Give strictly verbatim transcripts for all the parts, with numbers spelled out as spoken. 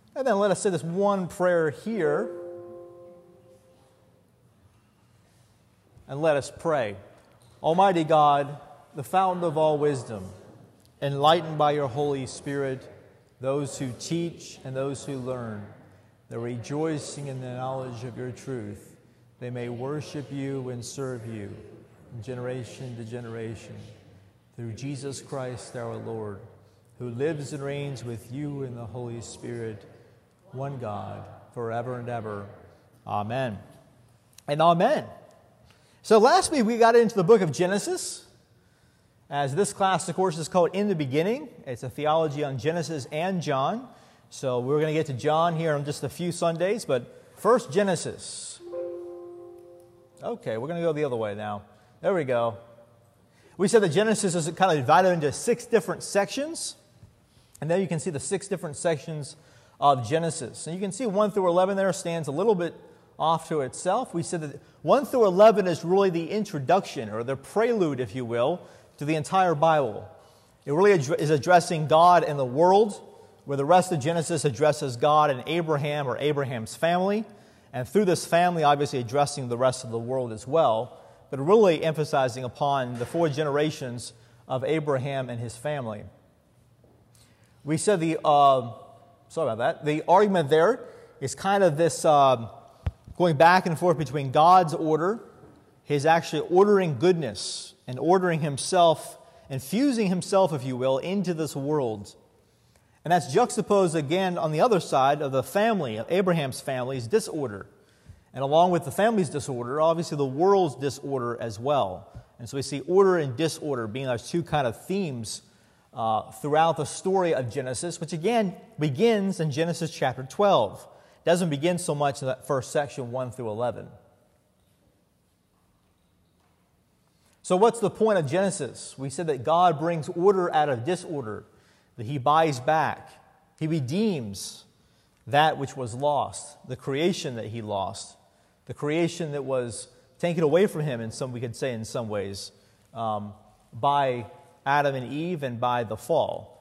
And then let us say this one prayer here. And let us pray. Almighty God, the fountain of all wisdom, enlighten by your Holy Spirit those who teach and those who learn, that rejoicing in the knowledge of your truth, they may worship you and serve you from generation to generation. Through Jesus Christ our Lord, who lives and reigns with you in the Holy Spirit, one God, forever and ever. Amen. And amen. So last week we got into the book of Genesis, as this class, of course, is called In the Beginning. It's a theology on Genesis and John. So we're going to get to John here in just a few Sundays, but first Genesis. Okay, we're going to go the other way now. There we go. We said that Genesis is kind of divided into six different sections. And there you can see the six different sections of Genesis. And you can see one through eleven there stands a little bit off to itself. We said that one through eleven is really the introduction, or the prelude, if you will, to the entire Bible. It really is addressing God and the world, where the rest of Genesis addresses God and Abraham, or Abraham's family. And through this family, obviously addressing the rest of the world as well, but really emphasizing upon the four generations of Abraham and his family. We said the, uh, sorry about that, the argument there is kind of this uh, going back and forth between God's order, His actually ordering goodness, and ordering Himself, infusing Himself, if you will, into this world. And that's juxtaposed again on the other side of the family, of Abraham's family's disorder. And along with the family's disorder, obviously the world's disorder as well. And so we see order and disorder being our two kind of themes uh, throughout the story of Genesis, which again begins in Genesis chapter twelve. It doesn't begin so much in that first section, one through eleven. So what's the point of Genesis? We said that God brings order out of disorder, that He buys back, He redeems that which was lost, the creation that He lost, the creation that was taken away from Him, in some we could say in some ways, um, by Adam and Eve and by the fall.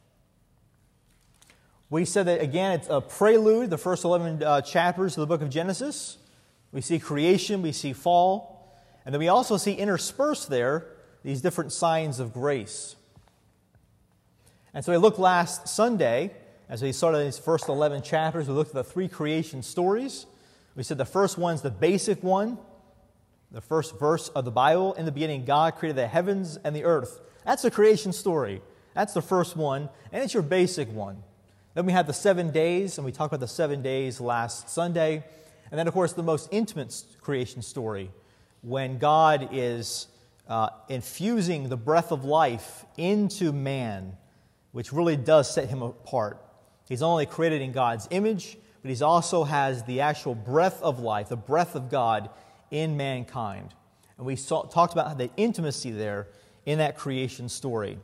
We said that, again, it's a prelude, the first eleven uh, chapters of the book of Genesis. We see creation, we see fall, and then we also see interspersed there these different signs of grace. And so we looked last Sunday, as we started these first eleven chapters, we looked at the three creation stories. We said the first one's the basic one, the first verse of the Bible. In the beginning, God created the heavens and the earth. That's the creation story. That's the first one, and it's your basic one. Then we had the seven days, and we talked about the seven days last Sunday. And then, of course, the most intimate creation story, when God is uh, infusing the breath of life into man, which really does set him apart. He's only created in God's image, but he also has the actual breath of life, the breath of God in mankind. And we saw, talked about the intimacy there in that creation story.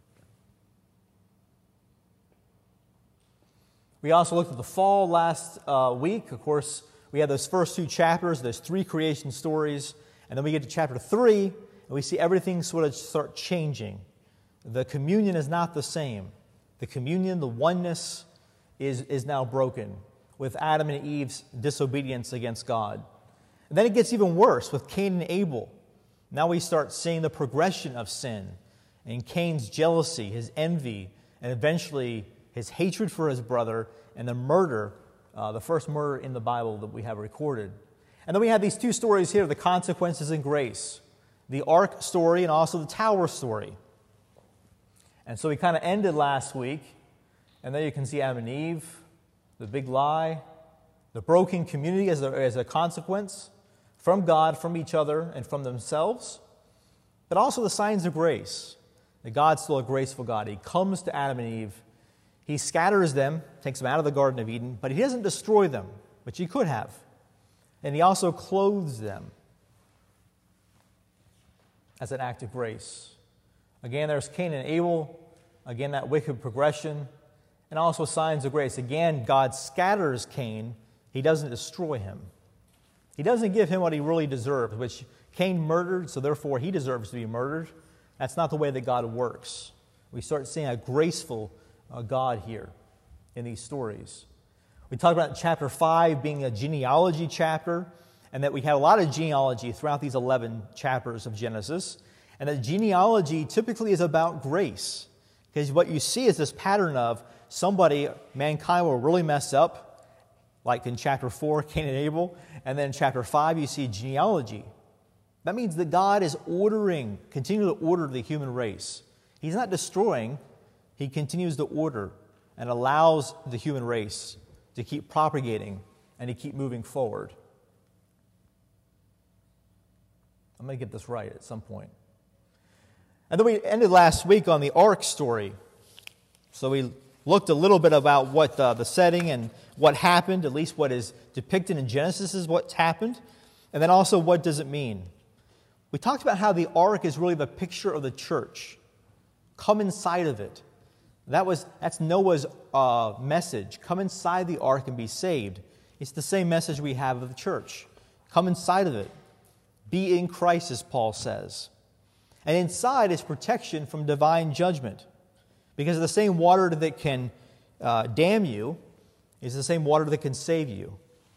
We also looked at the fall last uh, week. Of course, we had those first two chapters, those three creation stories, and then we get to chapter three, and we see everything sort of start changing. The communion is not the same. The communion, the oneness, is, is now broken with Adam and Eve's disobedience against God. And then it gets even worse with Cain and Abel. Now we start seeing the progression of sin, and Cain's jealousy, his envy, and eventually his hatred for his brother, and the murder, uh, the first murder in the Bible that we have recorded. And then we have these two stories here, the consequences and grace. The ark story and also the tower story. And so we kind of ended last week, and there you can see Adam and Eve, the big lie, the broken community as a, as a consequence from God, from each other, and from themselves, but also the signs of grace, that God's still a graceful God. He comes to Adam and Eve, He scatters them, takes them out of the Garden of Eden, but He doesn't destroy them, which He could have. And He also clothes them as an act of grace. Again, there's Cain and Abel. Again, that wicked progression. And also signs of grace. Again, God scatters Cain. He doesn't destroy him. He doesn't give him what he really deserved, which Cain murdered, so therefore he deserves to be murdered. That's not the way that God works. We start seeing a graceful uh, God here in these stories. We talked about chapter five being a genealogy chapter, and that we had a lot of genealogy throughout these eleven chapters of Genesis, and that genealogy typically is about grace, because what you see is this pattern of somebody, mankind will really mess up, like in chapter four, Cain and Abel, and then in chapter five you see genealogy. That means that God is ordering, continuing to order the human race. He's not destroying, He continues to order and allows the human race to keep propagating and to keep moving forward. I'm going to get this right at some point. And then we ended last week on the ark story. So we looked a little bit about what uh, the setting and what happened, at least what is depicted in Genesis is what's happened, and then also what does it mean. We talked about how the ark is really the picture of the church. Come inside of it. That was that's Noah's uh, message. Come inside the ark and be saved. It's the same message we have of the church. Come inside of it. Be in Christ, as Paul says. And inside is protection from divine judgment. Because the same water that can uh, damn you is the same water that can save you.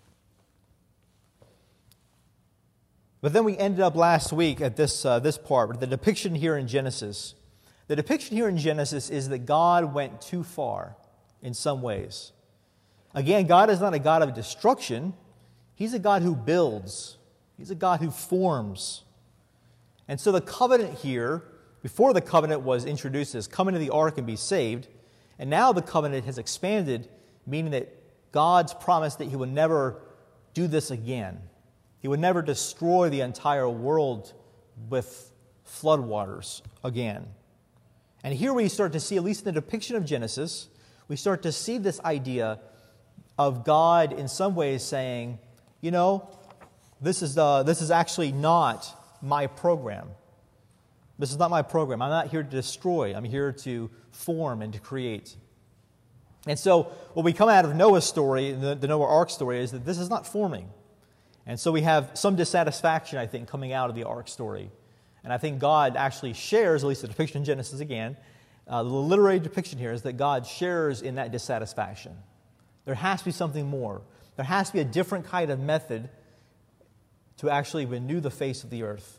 But then we ended up last week at this, uh, this part, with the depiction here in Genesis. The depiction here in Genesis is that God went too far in some ways. Again, God is not a God of destruction. He's a God who builds. He's a God who forms. And so the covenant here, before the covenant was introduced as come into the ark and be saved, and now the covenant has expanded, meaning that God's promised that He would never do this again. He would never destroy the entire world with floodwaters again. And here we start to see, at least in the depiction of Genesis, we start to see this idea of God in some ways saying, you know, this is, uh, this is actually not my program. This is not my program. I'm not here to destroy. I'm here to form and to create. And so what we come out of Noah's story, the, the Noah Ark story, is that this is not forming. And so we have some dissatisfaction, I think, coming out of the Ark story. And I think God actually shares, at least the depiction in Genesis again, uh, the literary depiction here is that God shares in that dissatisfaction. There has to be something more. There has to be a different kind of method to actually renew the face of the earth.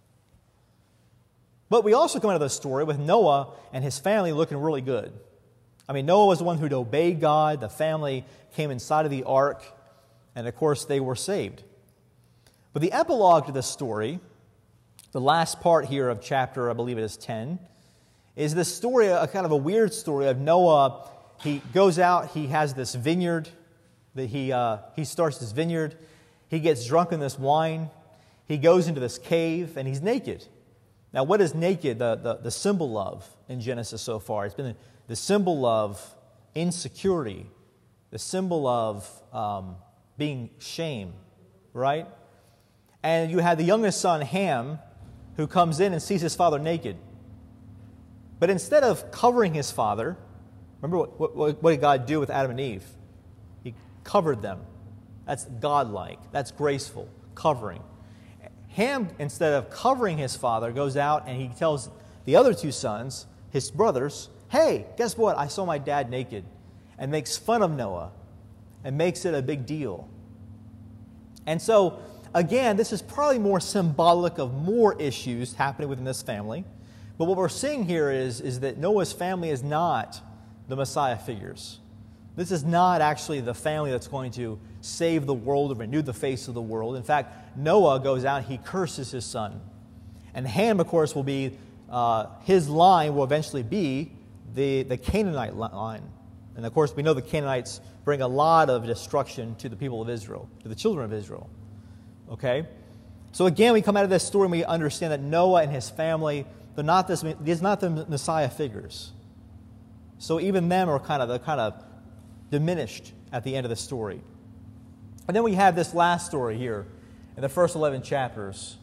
But we also come out of this story with Noah and his family looking really good. I mean, Noah was the one who'd obeyed God. The family came inside of the ark, and of course they were saved. But the epilogue to this story, the last part here of chapter, I believe it is ten, is this story, a kind of a weird story of Noah. He goes out, he has this vineyard, that he uh, he starts this vineyard. He gets drunk in this wine. He goes into this cave, and he's naked. Now, what is naked the, the, the symbol of in Genesis so far? It's been the symbol of insecurity, the symbol of um, being shame, right? And you had the youngest son, Ham, who comes in and sees his father naked. But instead of covering his father, remember what, what, what did God do with Adam and Eve? He covered them. That's godlike. That's graceful. Covering. Ham, instead of covering his father, goes out and he tells the other two sons, his brothers, hey, guess what? I saw my dad naked. And makes fun of Noah and makes it a big deal. And so, again, this is probably more symbolic of more issues happening within this family. But what we're seeing here is, is that Noah's family is not the Messiah figures. This is not actually the family that's going to save the world or renew the face of the world. In fact, Noah goes out and he curses his son. And Ham, of course, will be, uh, his line will eventually be the, the Canaanite line. And of course, we know the Canaanites bring a lot of destruction to the people of Israel, to the children of Israel. Okay? So again, we come out of this story and we understand that Noah and his family, they're not, this, they're not the Messiah figures. So even them are kind of, they're kind of diminished at the end of the story. And then we have this last story here in the first eleven chapters.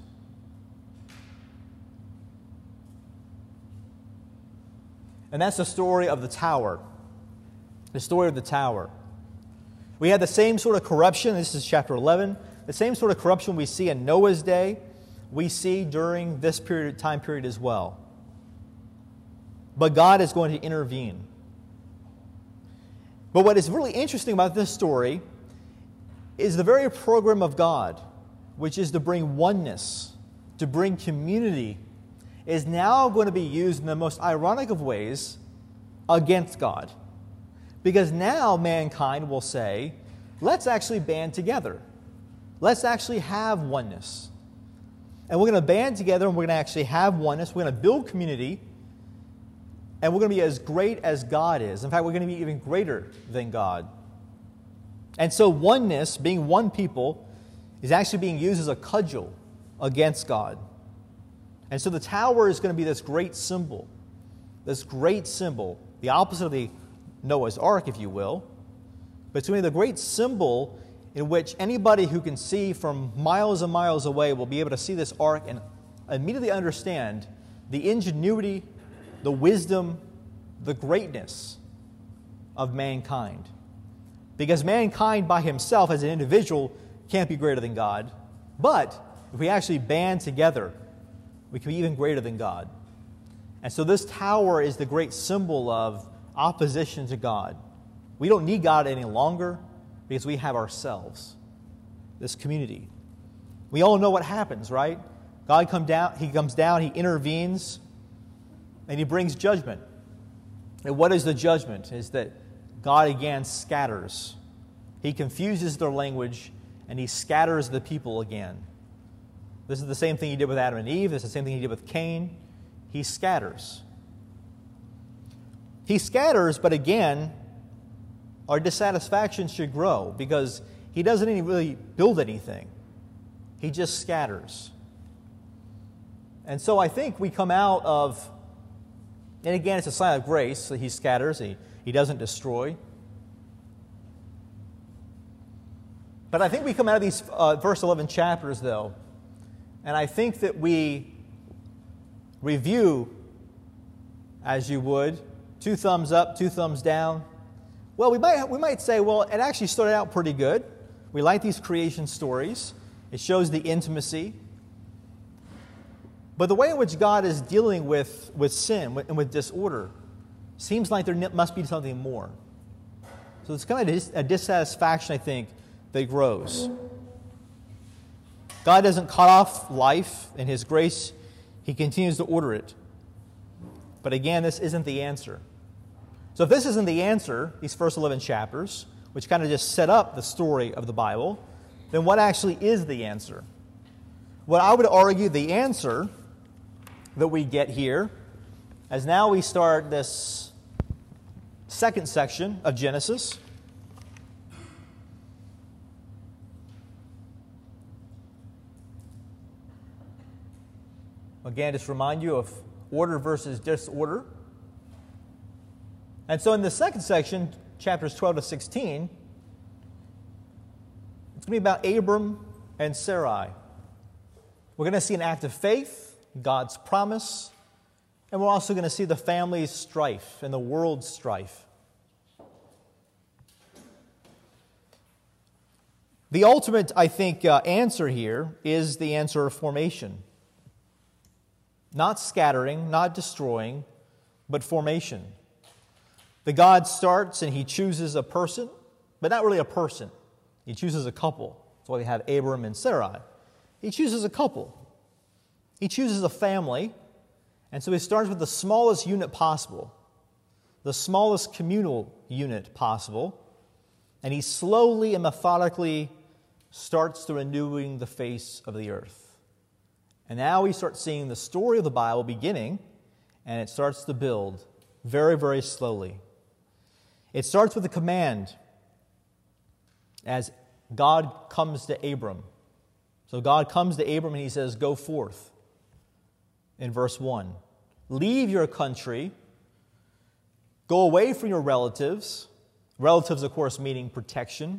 And that's the story of the tower. The story of the tower. We had the same sort of corruption, this is chapter eleven, the same sort of corruption we see in Noah's day, we see during this period, time period as well. But God is going to intervene. But what is really interesting about this story is the very program of God, which is to bring oneness, to bring community, is now going to be used in the most ironic of ways against God. Because now mankind will say, let's actually band together. Let's actually have oneness. And we're going to band together and we're going to actually have oneness. We're going to build community. And we're going to be as great as God is. In fact, we're going to be even greater than God. And so oneness, being one people, is actually being used as a cudgel against God. And so the tower is going to be this great symbol. This great symbol. The opposite of the Noah's Ark, if you will. But it's going to be the great symbol in which anybody who can see from miles and miles away will be able to see this ark and immediately understand the ingenuity, the wisdom, the greatness of mankind. Because mankind by himself as an individual can't be greater than God. But if we actually band together, we can be even greater than God. And so this tower is the great symbol of opposition to God. We don't need God any longer because we have ourselves, this community. We all know what happens, right? God come down, He comes down, He intervenes, and He brings judgment. And what is the judgment? Is that God again scatters. He confuses their language, and He scatters the people again. This is the same thing He did with Adam and Eve. This is the same thing He did with Cain. He scatters. He scatters, but again, our dissatisfaction should grow because He doesn't even really build anything. He just scatters. And so I think we come out of, and again, it's a sign of grace that He scatters, He, he doesn't destroy. But I think we come out of these uh, verse eleven chapters, though, and I think that we review, as you would, two thumbs up, two thumbs down. Well, we might, we might say, well, it actually started out pretty good. We like these creation stories. It shows the intimacy. But the way in which God is dealing with, with sin and with disorder seems like there must be something more. So it's kind of a dissatisfaction, I think, that grows. God doesn't cut off life in His grace. He continues to order it. But again, this isn't the answer. So if this isn't the answer, these first eleven chapters, which kind of just set up the story of the Bible, then what actually is the answer? What I would argue the answer that we get here, as now we start this second section of Genesis. Again, just remind you of order versus disorder. And so in the second section, chapters twelve to sixteen, it's going to be about Abram and Sarai. We're going to see an act of faith, God's promise, and we're also going to see the family's strife and the world's strife. The ultimate, I think, uh, answer here is the answer of formation. Not scattering, not destroying, but formation. The God starts and He chooses a person, but not really a person. He chooses a couple. That's why we have Abram and Sarai. He chooses a couple. He chooses a family, and so He starts with the smallest unit possible, the smallest communal unit possible, and He slowly and methodically starts to renewing the face of the earth. And now we start seeing the story of the Bible beginning, and it starts to build very, very slowly. It starts with a command as God comes to Abram. So God comes to Abram and He says, go forth. In verse one, leave your country, go away from your relatives. Relatives, of course, meaning protection.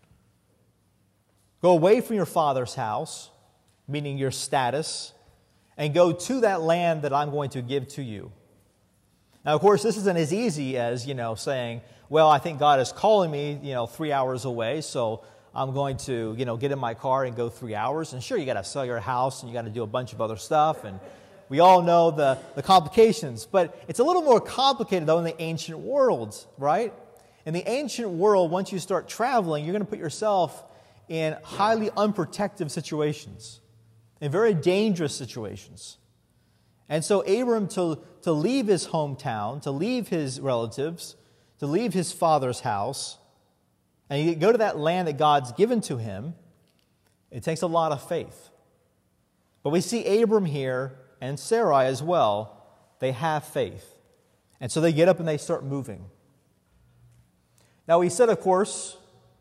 Go away from your father's house, meaning your status, and go to that land that I'm going to give to you. Now, of course, this isn't as easy as, you know, saying, well, I think God is calling me, you know, three hours away, so I'm going to, you know, get in my car and go three hours. And sure, you got to sell your house and you got to do a bunch of other stuff, and we all know the, the complications. But it's a little more complicated, though, in the ancient world, right? In the ancient world, once you start traveling, you're going to put yourself in highly unprotected situations, in very dangerous situations. And so Abram, to, to leave his hometown, to leave his relatives, to leave his father's house, and go to that land that God's given to him, it takes a lot of faith. But we see Abram here, and Sarai as well, they have faith. And so they get up and they start moving. Now we said, of course,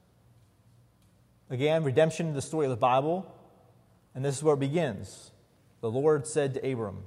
again, redemption in the story of the Bible, and this is where it begins. The Lord said to Abram.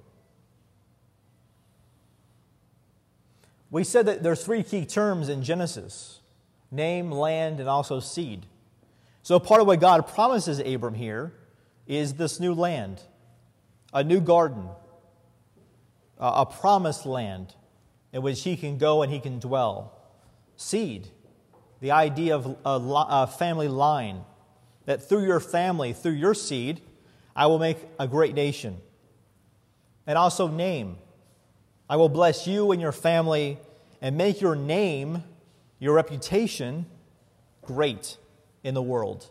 We said that there's three key terms in Genesis: name, land, and also seed. So part of what God promises Abram here is this new land, a new garden, a promised land in which he can go and he can dwell. Seed, the idea of a, a family line, that through your family, through your seed, I will make a great nation. And also name, I will bless you and your family and make your name, your reputation, great in the world.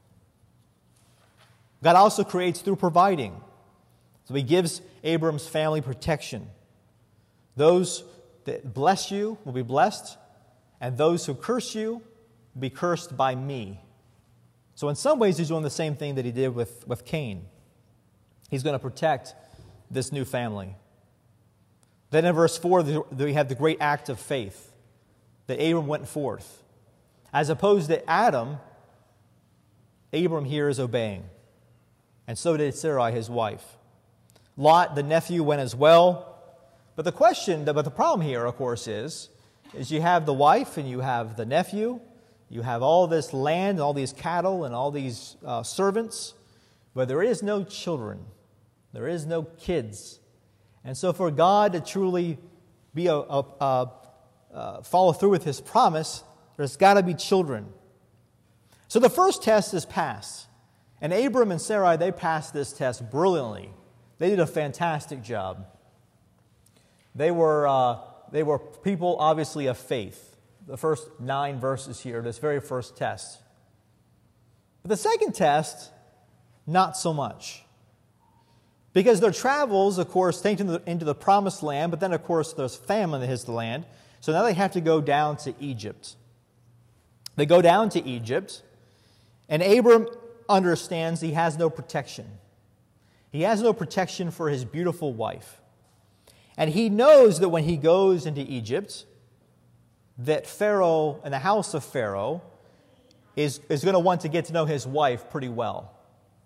God also creates through providing. So he gives Abram's family protection. Those that bless you will be blessed, and those who curse you will be cursed by me. So in some ways, he's doing the same thing that he did with, with Cain. He's going to protect this new family. Then in verse four, we have the great act of faith that Abram went forth. As opposed to Adam, Abram here is obeying. And so did Sarai, his wife. Lot, the nephew, went as well. But the question, but the problem here, of course, is, is you have the wife and you have the nephew. You have all this land, all these cattle, and all these uh, servants. But there is no children. There is no kids. And so for God to truly be a, a, a, a follow through with His promise, there's got to be children. So the first test is passed. And Abram and Sarai, they passed this test brilliantly. They did a fantastic job. They were, uh, they were people, obviously, of faith. The first nine verses here, this very first test. But the second test, not so much. Because their travels, of course, take them into the promised land, but then, of course, there's famine that hits the land. So now they have to go down to Egypt. They go down to Egypt, and Abram understands he has no protection. He has no protection for his beautiful wife. And he knows that when he goes into Egypt, that Pharaoh and the house of Pharaoh is, is going to want to get to know his wife pretty well.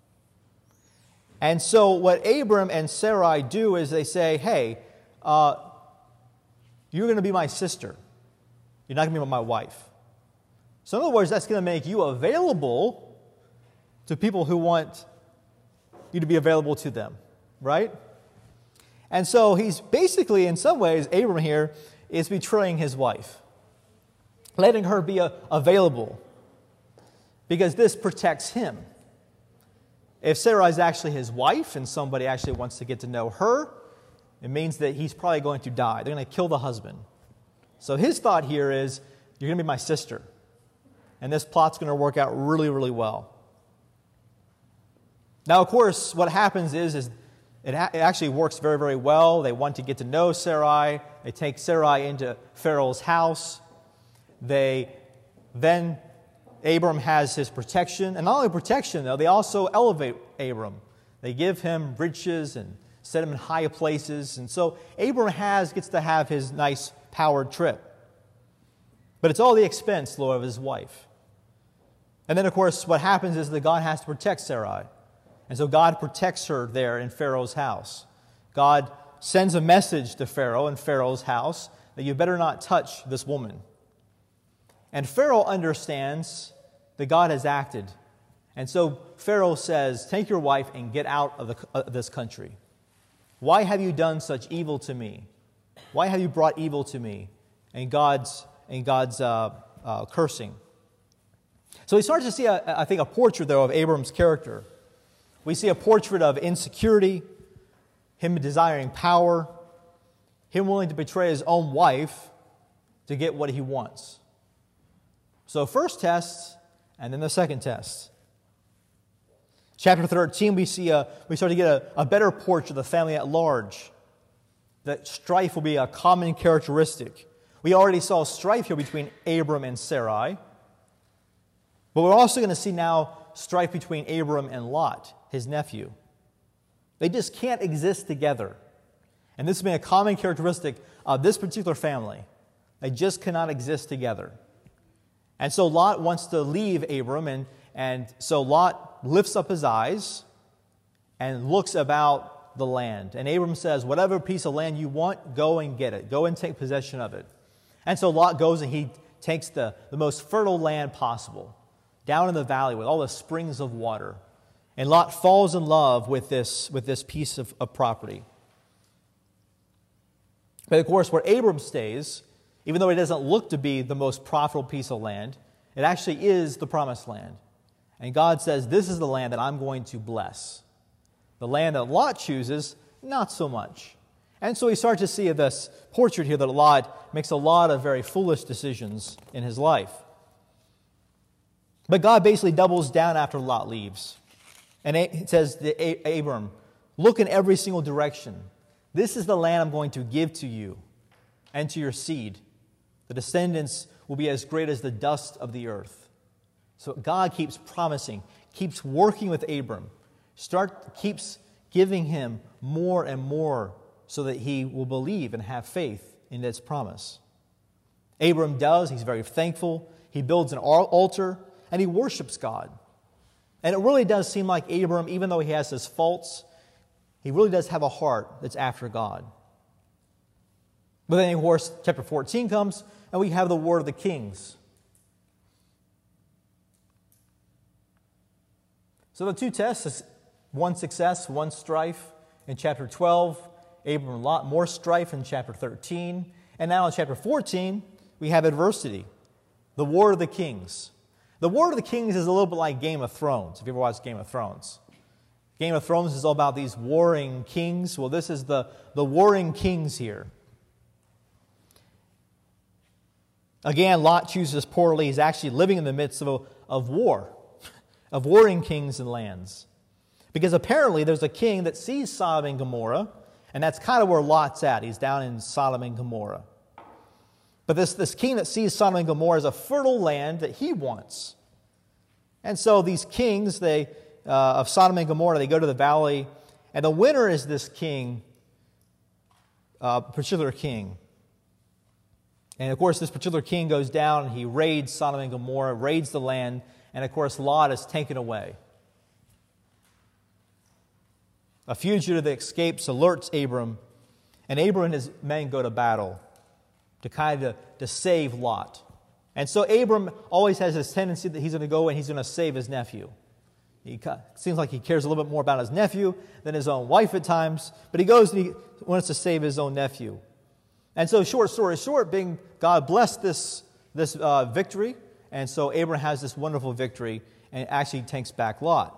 And so what Abram and Sarai do is they say, hey, uh, you're going to be my sister. You're not going to be my wife. So in other words, that's going to make you available to people who want you to be available to them, right? And so he's basically, in some ways, Abram here is betraying his wife, letting her be a, available, because this protects him. If Sarai is actually his wife and somebody actually wants to get to know her, it means that he's probably going to die. They're going to kill the husband. So his thought here is, you're going to be my sister. And this plot's going to work out really, really well. Now, of course, what happens is, is it, ha- it actually works very, very well. They want to get to know Sarai. They take Sarai into Pharaoh's house. They then, Abram has his protection. And not only protection, though, they also elevate Abram. They give him riches and set him in high places. And so Abram has, gets to have his nice powered trip. But it's all the expense, Lord, of his wife. And then, of course, what happens is that God has to protect Sarai. And so God protects her there in Pharaoh's house. God sends a message to Pharaoh in Pharaoh's house that you better not touch this woman. And Pharaoh understands that God has acted. And so Pharaoh says, take your wife and get out of the, uh, this country. Why have you done such evil to me? Why have you brought evil to me? And God's, and God's uh, uh, cursing. So we start to see, a, I think, a portrait, though, of Abram's character. We see a portrait of insecurity, him desiring power, him willing to betray his own wife to get what he wants. So first test, and then the second test. Chapter thirteen, we see a, we start to get a, a better portrait of the family at large. That strife will be a common characteristic. We already saw strife here between Abram and Sarai. But we're also going to see now strife between Abram and Lot, his nephew. They just can't exist together. And this has been a common characteristic of this particular family. They just cannot exist together. And so Lot wants to leave Abram, and, and so Lot lifts up his eyes and looks about the land. And Abram says, whatever piece of land you want, go and get it. Go and take possession of it. And so Lot goes and he takes the, the most fertile land possible, down in the valley with all the springs of water. And Lot falls in love with this, with this piece of, of property. But of course, where Abram stays, even though it doesn't look to be the most profitable piece of land, it actually is the promised land. And God says, this is the land that I'm going to bless. The land that Lot chooses, not so much. And so we start to see this portrait here that Lot makes a lot of very foolish decisions in his life. But God basically doubles down after Lot leaves. And it says to Abram, look in every single direction. This is the land I'm going to give to you and to your seed. The descendants will be as great as the dust of the earth. So God keeps promising, keeps working with Abram, start keeps giving him more and more so that he will believe and have faith in this promise. Abram does. He's very thankful. He builds an altar and he worships God. And it really does seem like Abram, even though he has his faults, he really does have a heart that's after God. But then, of course, chapter fourteen comes, and we have the word of the kings. So the two tests, one success, one strife. In chapter twelve, Abram and Lot, more strife in chapter thirteen. And now in chapter fourteen, we have adversity. The word of the kings. The word of the kings is a little bit like Game of Thrones, if you ever watched Game of Thrones. Game of Thrones is all about these warring kings. Well, this is the, the warring kings here. Again, Lot chooses poorly. He's actually living in the midst of, of war, of warring kings and lands. Because apparently there's a king that sees Sodom and Gomorrah, and that's kind of where Lot's at. He's down in Sodom and Gomorrah. But this, this king that sees Sodom and Gomorrah is a fertile land that he wants. And so these kings they uh, of Sodom and Gomorrah, they go to the valley, and the winner is this king, uh, particular king. And of course, this particular king goes down, and he raids Sodom and Gomorrah, raids the land, and of course, Lot is taken away. A fugitive that escapes alerts Abram, and Abram and his men go to battle to kind of to save Lot. And so Abram always has this tendency that he's going to go and he's going to save his nephew. He seems like he cares a little bit more about his nephew than his own wife at times, but he goes and he wants to save his own nephew. And so, short story short, being God blessed this, this uh, victory, and so Abram has this wonderful victory and actually takes back Lot.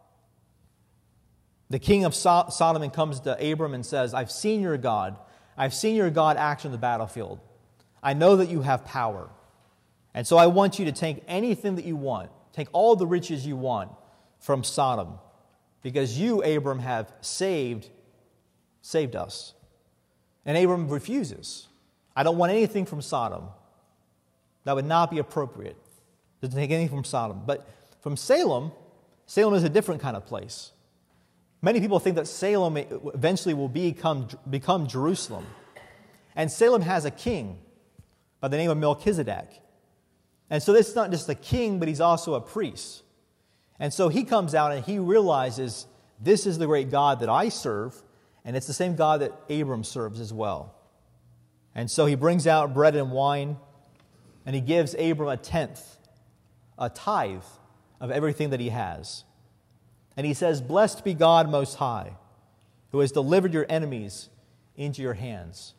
The king of so- Sodom comes to Abram and says, I've seen your God. I've seen your God act on the battlefield. I know that you have power. And so I want you to take anything that you want, take all the riches you want from Sodom, because you, Abram, have saved, saved us. And Abram refuses. I don't want anything from Sodom. That would not be appropriate to take anything from Sodom. But from Salem, Salem is a different kind of place. Many people think that Salem eventually will become, become Jerusalem. And Salem has a king by the name of Melchizedek. And so this is not just a king, but he's also a priest. And so he comes out and he realizes this is the great God that I serve, and it's the same God that Abram serves as well. And so he brings out bread and wine, and he gives Abram a tenth, a tithe of everything that he has. And he says, Blessed be God Most High, who has delivered your enemies into your hands.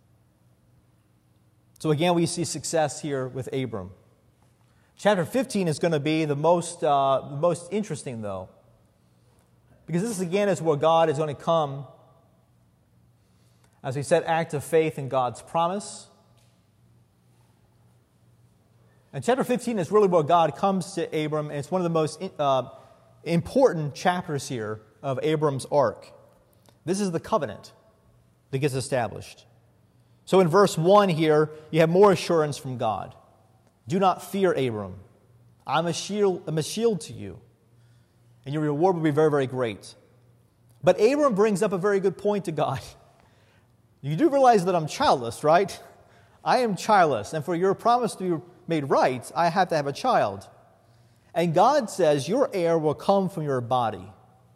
So again, we see success here with Abram. Chapter fifteen is going to be the most, uh, the most interesting, though, because this again is where God is going to come as we set act of faith in God's promise. And chapter fifteen is really where God comes to Abram, and it's one of the most uh, important chapters here of Abram's arc. This is the covenant that gets established. So in verse one here, you have more assurance from God. Do not fear, Abram. I'm a shield, I'm a shield to you, and your reward will be very, very great. But Abram brings up a very good point to God. You do realize that I'm childless, right? I am childless, and for your promise to be made right, I have to have a child. And God says, your heir will come from your body.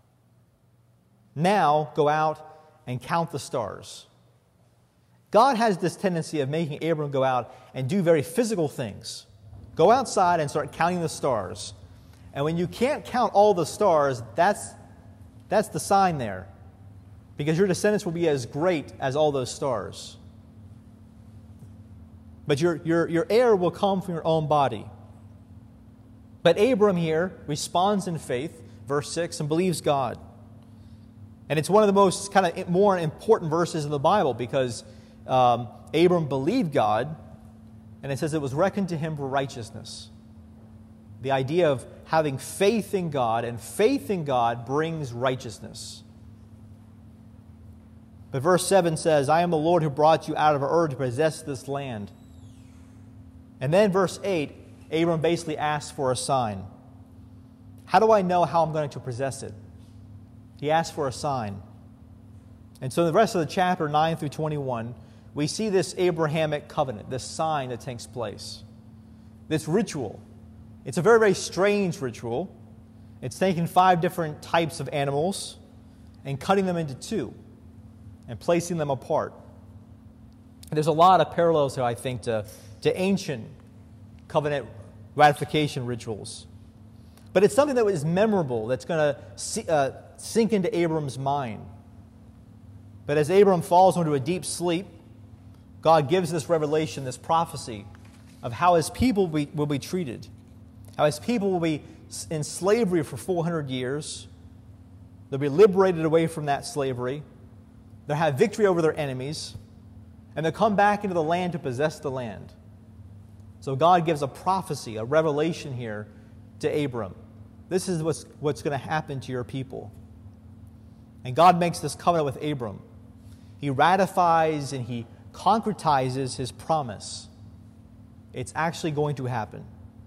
Now go out and count the stars. God has this tendency of making Abram go out and do very physical things. Go outside and start counting the stars. And when you can't count all the stars, that's, that's the sign there. Because your descendants will be as great as all those stars. But your, your, your heir will come from your own body. But Abram here responds in faith, verse six, and believes God. And it's one of the most kind of more important verses in the Bible because um, Abram believed God, and it says it was reckoned to him for righteousness. The idea of having faith in God, and faith in God brings righteousness. But verse seven says, I am the Lord who brought you out of Ur to possess this land. And then verse eight, Abram basically asks for a sign. How do I know how I'm going to possess it? He asks for a sign. And so in the rest of the chapter, nine through twenty-one, we see this Abrahamic covenant, this sign that takes place. This ritual. It's a very, very strange ritual. It's taking five different types of animals and cutting them into two and placing them apart. And there's a lot of parallels here, I think, to, to ancient covenant ratification rituals. But it's something that is memorable, that's going to uh, sink into Abram's mind. But as Abram falls into a deep sleep, God gives this revelation, this prophecy of how his people will be, will be treated, how his people will be in slavery for four hundred years. They'll be liberated away from that slavery. They'll have victory over their enemies, and they'll come back into the land to possess the land. So God gives a prophecy, a revelation here to Abram. This is what's, what's going to happen to your people. And God makes this covenant with Abram. He ratifies and he concretizes his promise. It's actually going to happen.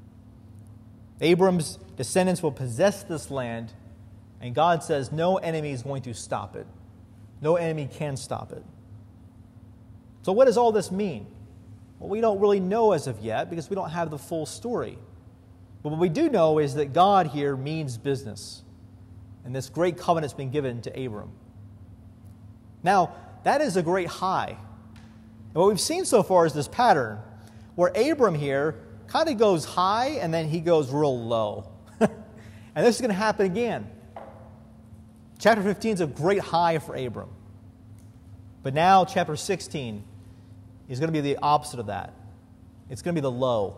Abram's descendants will possess this land, and God says no enemy is going to stop it. No enemy can stop it. So what does all this mean? Well, we don't really know as of yet because we don't have the full story. But what we do know is that God here means business. And this great covenant's been given to Abram. Now, that is a great high. And what we've seen so far is this pattern where Abram here kind of goes high and then he goes real low. And this is going to happen again. Chapter fifteen is a great high for Abram. But now chapter sixteen is going to be the opposite of that. It's going to be the low.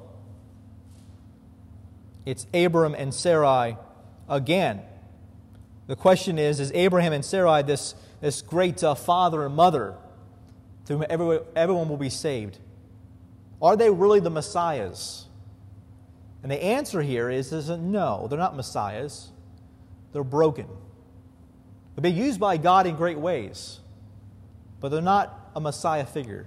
It's Abram and Sarai again. The question is, is Abraham and Sarai this, this great uh, father and mother to whom everyone, everyone will be saved? Are they really the Messiahs? And the answer here is, is that no, they're not Messiahs. They're broken. They've been used by God in great ways, but they're not a Messiah figure.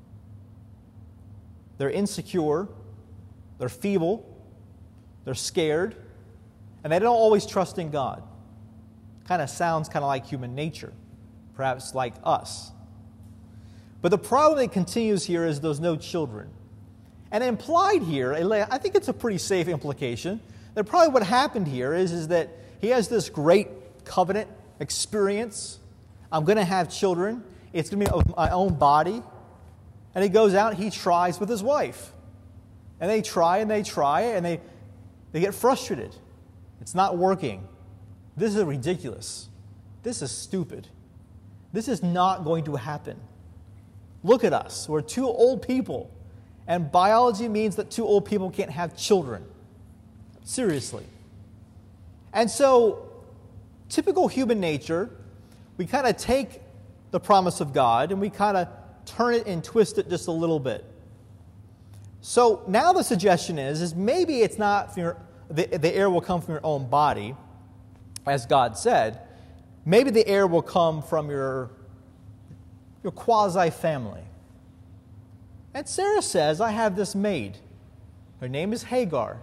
They're insecure, they're feeble, they're scared, and they don't always trust in God. Kind of sounds kind of like human nature, perhaps like us. But the problem that continues here is there's no children. And implied here, I think it's a pretty safe implication, that probably what happened here is, is that he has this great covenant experience. I'm going to have children. It's going to be of my own body. And he goes out, he tries with his wife. And they try and they try and they, they get frustrated. It's not working. This is ridiculous. This is stupid. This is not going to happen. Look at us. We're two old people. And biology means that two old people can't have children. Seriously. And so, typical human nature, we kind of take the promise of God and we kind of turn it and twist it just a little bit. So now the suggestion is, is maybe it's not from your, the, the heir will come from your own body, as God said. Maybe the heir will come from your, your quasi-family. And Sarah says, I have this maid. Her name is Hagar.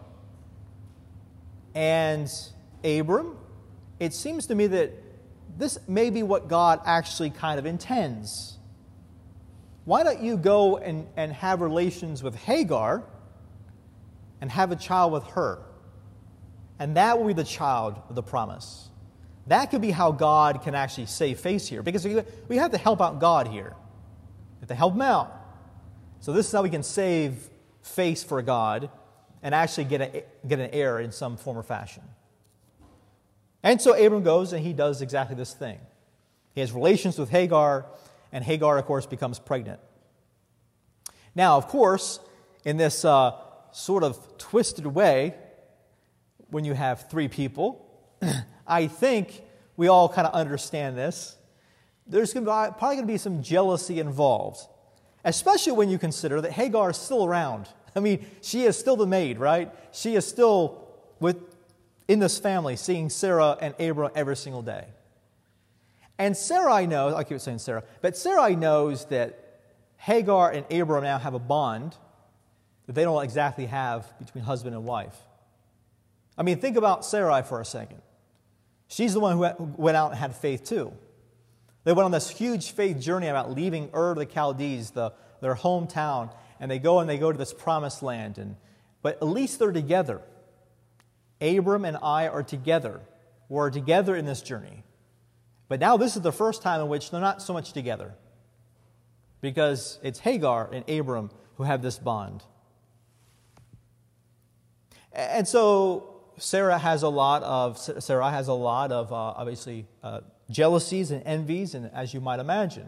And Abram, it seems to me that this may be what God actually kind of intends. Why don't you go and, and have relations with Hagar and have a child with her? And that will be the child of the promise. That could be how God can actually save face here. Because we have to help out God here. We have to help him out. So this is how we can save face for God and actually get, a, get an heir in some form or fashion. And so Abram goes and he does exactly this thing. He has relations with Hagar, and Hagar, of course, becomes pregnant. Now, of course, in this uh, sort of twisted way, when you have three people, I think we all kind of understand this. There's gonna be, probably going to be some jealousy involved, especially when you consider that Hagar is still around. I mean, she is still the maid, right? She is still with in this family, seeing Sarah and Abram every single day. And Sarai knows, I keep saying Sarah, but Sarai knows that Hagar and Abram now have a bond that they don't exactly have between husband and wife. I mean, think about Sarai for a second. She's the one who went out and had faith too. They went on this huge faith journey about leaving Ur of the Chaldees, the, their hometown, and they go and they go to this promised land. And but at least they're together. Abram and I are together. We're together in this journey. But now this is the first time in which they're not so much together, because it's Hagar and Abram who have this bond. And so Sarah has a lot of Sarah has a lot of uh, obviously uh, jealousies and envies, and as you might imagine.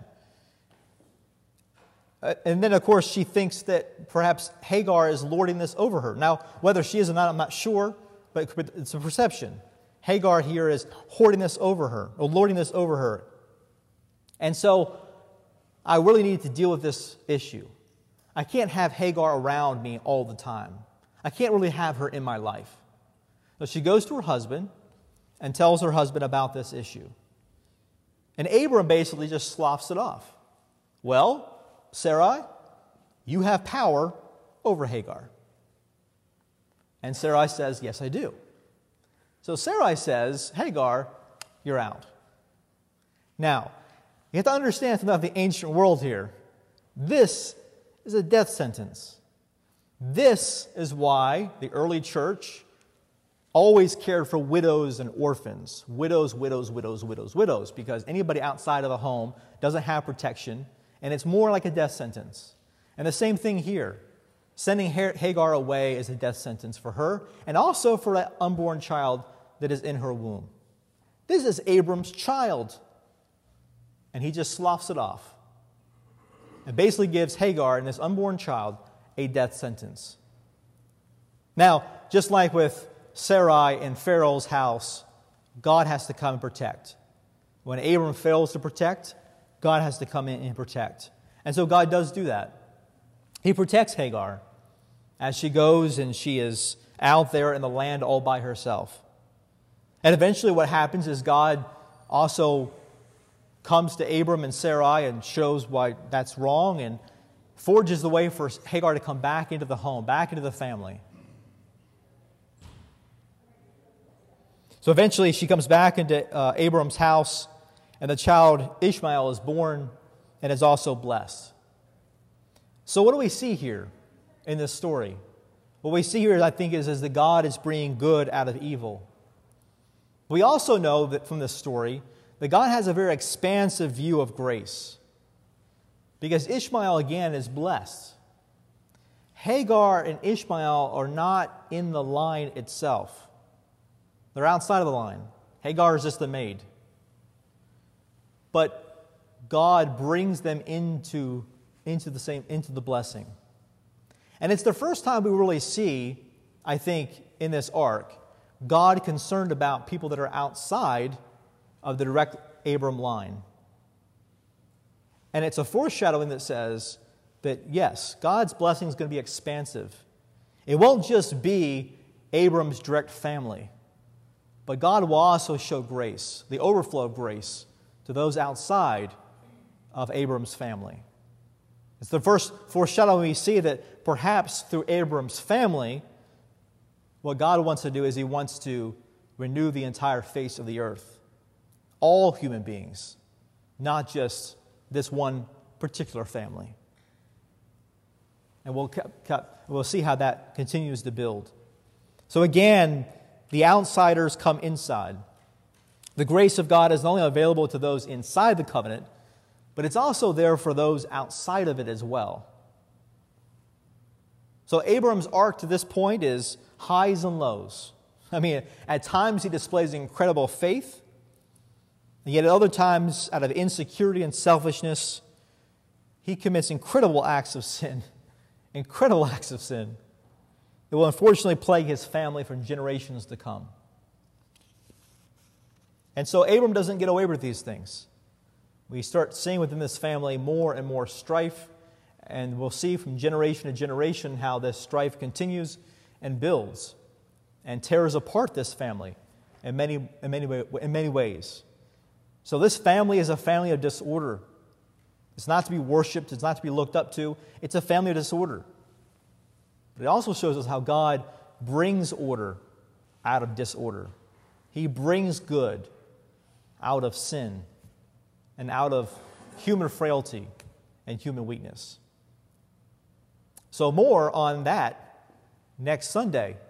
Uh, and then, of course, she thinks that perhaps Hagar is lording this over her. Now, whether she is or not, I'm not sure, but it's a perception. Hagar here is hoarding this over her, or lording this over her. And so, I really need to deal with this issue. I can't have Hagar around me all the time. I can't really have her in my life. So she goes to her husband and tells her husband about this issue. And Abram basically just sloughs it off. Well, Sarai, you have power over Hagar. And Sarai says, yes, I do. So Sarai says, Hagar, you're out. Now, you have to understand something about the ancient world here. This is a death sentence. This is why the early church always cared for widows and orphans. Widows, widows, widows, widows, widows. Because anybody outside of the home doesn't have protection, and it's more like a death sentence. And the same thing here. Sending Hagar away is a death sentence for her, and also for that unborn child that is in her womb. This is Abram's child. And he just sloughs it off. And basically gives Hagar and this unborn child a death sentence. Now, just like with Sarai in Pharaoh's house, God has to come and protect. When Abram fails to protect, God has to come in and protect. And so God does do that. He protects Hagar as she goes and she is out there in the land all by herself. And eventually what happens is God also comes to Abram and Sarai and shows why that's wrong and forges the way for Hagar to come back into the home, back into the family. So eventually she comes back into uh, Abram's house, and the child Ishmael is born and is also blessed. So what do we see here in this story? What we see here, I think, is, is that God is bringing good out of evil. We also know that from this story that God has a very expansive view of grace, because Ishmael, again, is blessed. Hagar and Ishmael are not in the line itself. They're outside of the line. Hagar is just the maid. But God brings them into, into the same into the blessing. And it's the first time we really see, I think, in this arc, God concerned about people that are outside of the direct Abram line. And it's a foreshadowing that says But yes, God's blessing is going to be expansive. It won't just be Abram's direct family, but God will also show grace, the overflow of grace, to those outside of Abram's family. It's the first foreshadowing we see that perhaps through Abram's family, what God wants to do is He wants to renew the entire face of the earth. All human beings, not just this one particular family. And we'll, we'll see how that continues to build. So again, the outsiders come inside. The grace of God is not only available to those inside the covenant, but it's also there for those outside of it as well. So Abram's arc to this point is highs and lows. I mean, at times he displays incredible faith, and yet at other times, out of insecurity and selfishness, he commits incredible acts of sin. Incredible acts of sin. It will unfortunately plague his family for generations to come. And so Abram doesn't get away with these things. We start seeing within this family more and more strife, and we'll see from generation to generation how this strife continues and builds and tears apart this family in many, in many, in many ways. So this family is a family of disorder. It's not to be worshipped. It's not to be looked up to. It's a family of disorder. But it also shows us how God brings order out of disorder. He brings good out of sin and out of human frailty and human weakness. So more on that next Sunday